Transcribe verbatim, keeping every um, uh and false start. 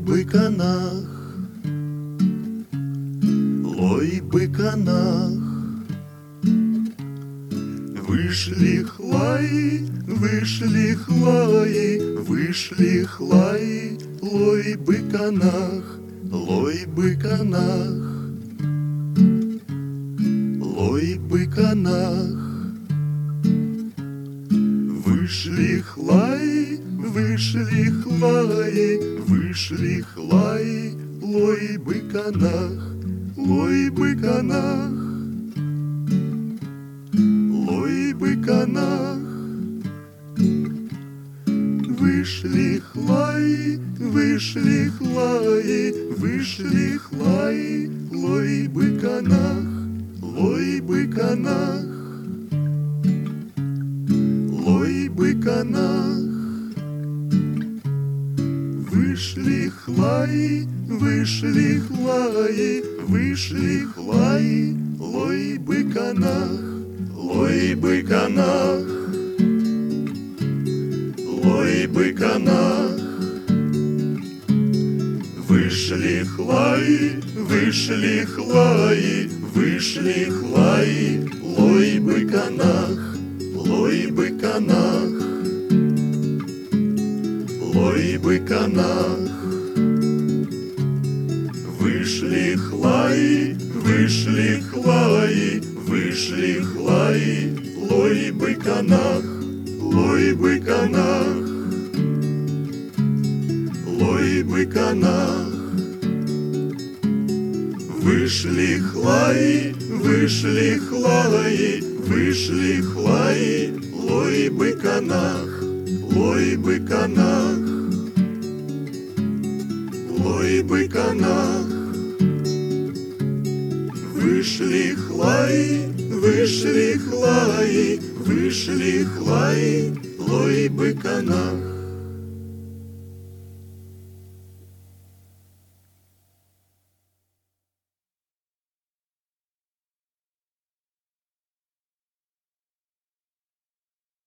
Лой-быканах, лой-быканах, вышли хлаи, вышли хлаи, вышли хлаи, лой-быканах, лой-быканах, лой-быканах. Вышли хлаи, вышли хлаи, вышли хлаи, лой-быканах, лой-быканах, лой-быканах. Вышли хлаи, вышли хлаи, вышли хлаи, лой-быканах, лой-быканах, лой-быканах. Вышли хлаи, вышли хлаи, вышли хлаи, лой-быканах, лой-быканах, лой-быканах. Вышли хлаи, вышли хлаи, вышли хлаи, лой-быканах, лой-быканах, лой-быканах. Вышли хлаи, вышли хлаи, вышли хлаи, лой-быканах, лой-быканах, лой-быканах. Вышли хлаи, вышли хлаи, вышли хлаи, лой-быканах, лой-быканах, лой-быканах. Вышли хлаи, вышли хлаи, вышли хлаи, лой-быканах,